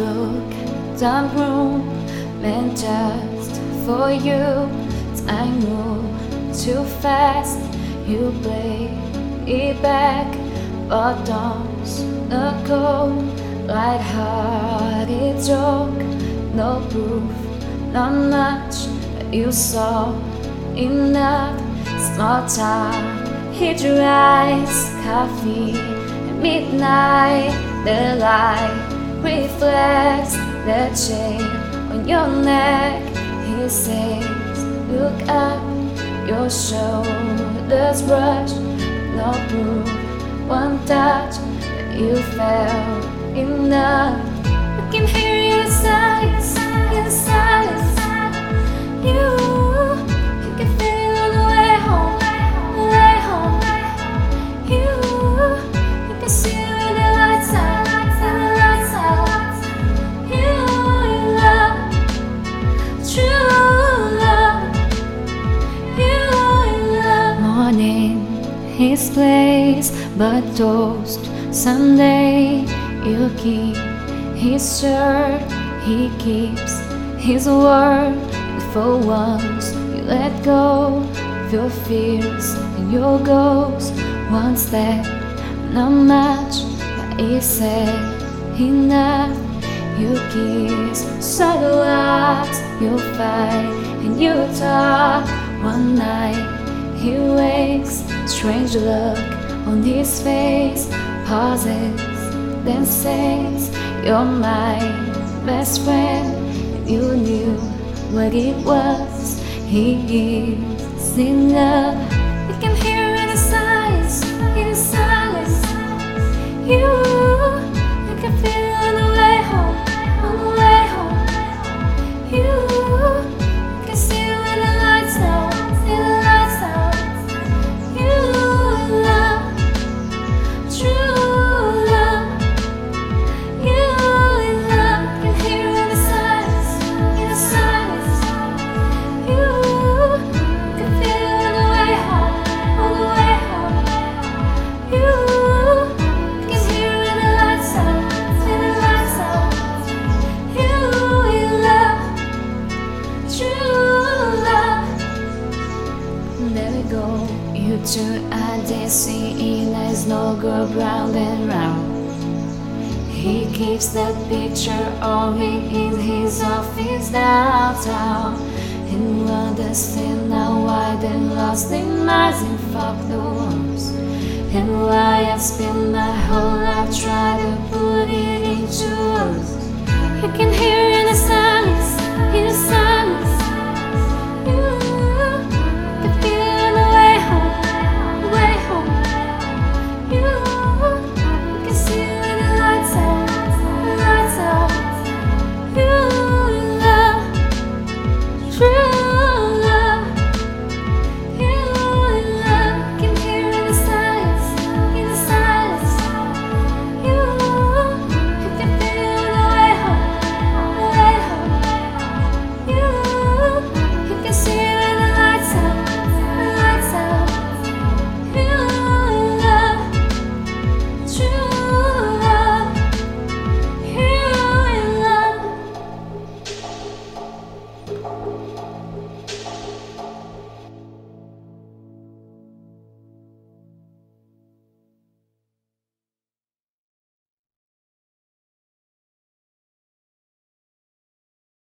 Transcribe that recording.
look down room meant just for you. Time moves too fast, you play it back, but don't go. Light-hearted joke, no proof, not much, but you saw enough. Small talk, hit your eyes, coffee at midnight. The light reflects the chain on your neck. He says, look up, your shoulders brush. No proof, one touch, but you felt enough. I can hear your silence, your silence. You can feel it on the way home, way home. You can see it when the lights out, when the lights out. You love, true love. You love. Morning, his place, but toast someday. You keep his shirt, he keeps his word. And for once, you let go of your fears and your goals. One step, not much, but he said enough. You kiss, subtle acts, you fight and you talk. One night, he wakes, strange look on his face, pauses, then says, you're my best friend. You knew what it was, he gives enough. You can hear in his silence, in his silence. You can feel it on the way home, on the way home. You can see it when the lights out, see the lights out. You love, true. You turn a dancing as no girl round and round. He keeps that picture only in his office downtown. And understand now why they lost their minds and fuck the walls. And why I spend my whole life trying to put it into words. You can hear in the silence, in the silence.